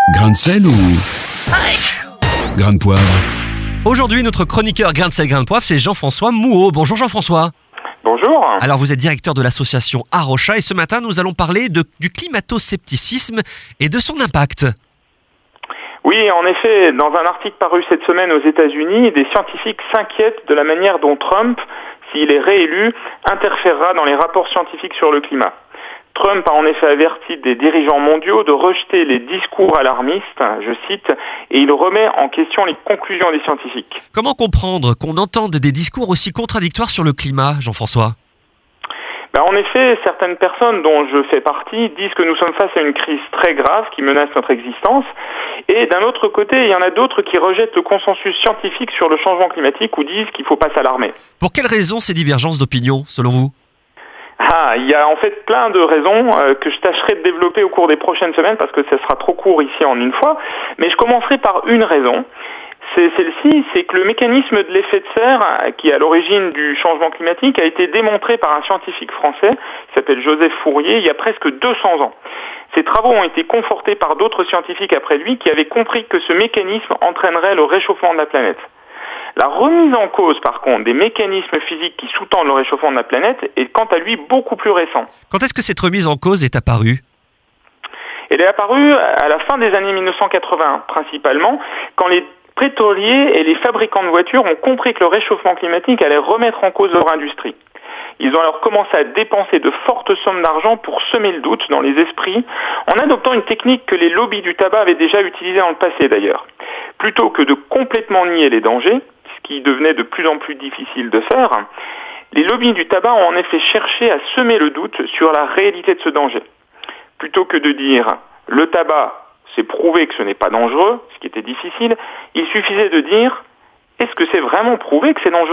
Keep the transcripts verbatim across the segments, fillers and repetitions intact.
Grain de sel ou grain de poivre? Aujourd'hui, notre chroniqueur grain de sel, grain de poivre, c'est Jean-François Mouot. Bonjour Jean-François. Bonjour. Alors vous êtes directeur de l'association Arocha et ce matin nous allons parler de, du climato-scepticisme et de son impact. Oui, en effet, dans un article paru cette semaine aux États-Unis, des scientifiques s'inquiètent de la manière dont Trump, s'il est réélu, interférera dans les rapports scientifiques sur le climat. Trump a en effet averti des dirigeants mondiaux de rejeter les discours alarmistes, je cite, et il remet en question les conclusions des scientifiques. Comment comprendre qu'on entende des discours aussi contradictoires sur le climat, Jean-François ? Ben en effet, certaines personnes dont je fais partie disent que nous sommes face à une crise très grave qui menace notre existence. Et d'un autre côté, il y en a d'autres qui rejettent le consensus scientifique sur le changement climatique ou disent qu'il ne faut pas s'alarmer. Pour quelles raisons ces divergences d'opinion, selon vous ? Ah, il y a en fait plein de raisons euh, que je tâcherai de développer au cours des prochaines semaines parce que ça sera trop court ici en une fois. Mais je commencerai par une raison. C'est celle-ci, c'est que le mécanisme de l'effet de serre, qui est à l'origine du changement climatique, a été démontré par un scientifique français qui s'appelle Joseph Fourier il y a presque deux cents ans. Ces travaux ont été confortés par d'autres scientifiques après lui qui avaient compris que ce mécanisme entraînerait le réchauffement de la planète. La remise en cause, par contre, des mécanismes physiques qui sous-tendent le réchauffement de la planète est quant à lui beaucoup plus récent. Quand est-ce que cette remise en cause est apparue ? Elle est apparue à la fin des années mille neuf cent quatre-vingts, principalement, quand les pétroliers et les fabricants de voitures ont compris que le réchauffement climatique allait remettre en cause leur industrie. Ils ont alors commencé à dépenser de fortes sommes d'argent pour semer le doute dans les esprits, en adoptant une technique que les lobbies du tabac avaient déjà utilisée dans le passé d'ailleurs. Plutôt que de complètement nier les dangers, ce qui devenait de plus en plus difficile de faire, les lobbies du tabac ont en effet cherché à semer le doute sur la réalité de ce danger. Plutôt que de dire « le tabac, c'est prouvé que ce n'est pas dangereux », ce qui était difficile, il suffisait de dire « est-ce que c'est vraiment prouvé que c'est dangereux ?»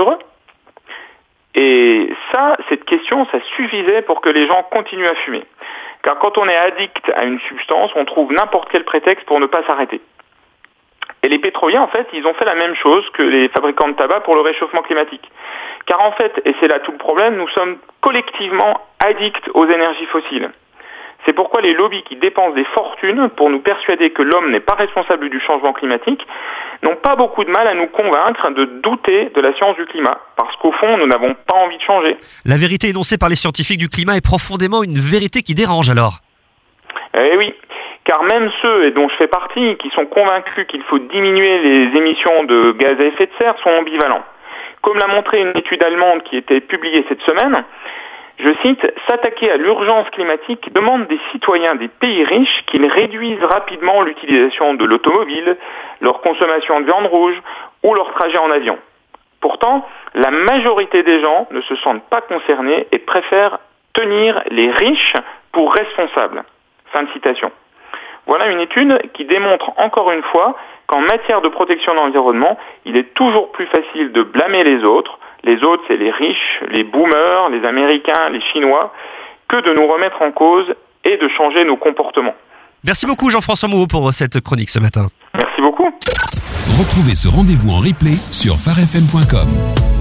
Et ça, cette question, ça suffisait pour que les gens continuent à fumer. Car quand on est addict à une substance, on trouve n'importe quel prétexte pour ne pas s'arrêter. Et les pétroliers, en fait, ils ont fait la même chose que les fabricants de tabac pour le réchauffement climatique. Car en fait, et c'est là tout le problème, nous sommes collectivement addicts aux énergies fossiles. C'est pourquoi les lobbies qui dépensent des fortunes pour nous persuader que l'homme n'est pas responsable du changement climatique n'ont pas beaucoup de mal à nous convaincre de douter de la science du climat, parce qu'au fond, nous n'avons pas envie de changer. La vérité énoncée par les scientifiques du climat est profondément une vérité qui dérange alors. Eh oui, car même ceux, et dont je fais partie, qui sont convaincus qu'il faut diminuer les émissions de gaz à effet de serre sont ambivalents. Comme l'a montré une étude allemande qui était publiée cette semaine, je cite, « S'attaquer à l'urgence climatique demande des citoyens des pays riches qu'ils réduisent rapidement l'utilisation de l'automobile, leur consommation de viande rouge ou leur trajet en avion. Pourtant, la majorité des gens ne se sentent pas concernés et préfèrent tenir les riches pour responsables. » Fin de citation. Voilà une étude qui démontre encore une fois qu'en matière de protection de l'environnement, il est toujours plus facile de blâmer les autres. Les autres, c'est les riches, les boomers, les Américains, les Chinois, que de nous remettre en cause et de changer nos comportements. Merci beaucoup Jean-François Mouot pour cette chronique ce matin. Merci beaucoup. Retrouvez ce rendez-vous en replay sur phare f m point com.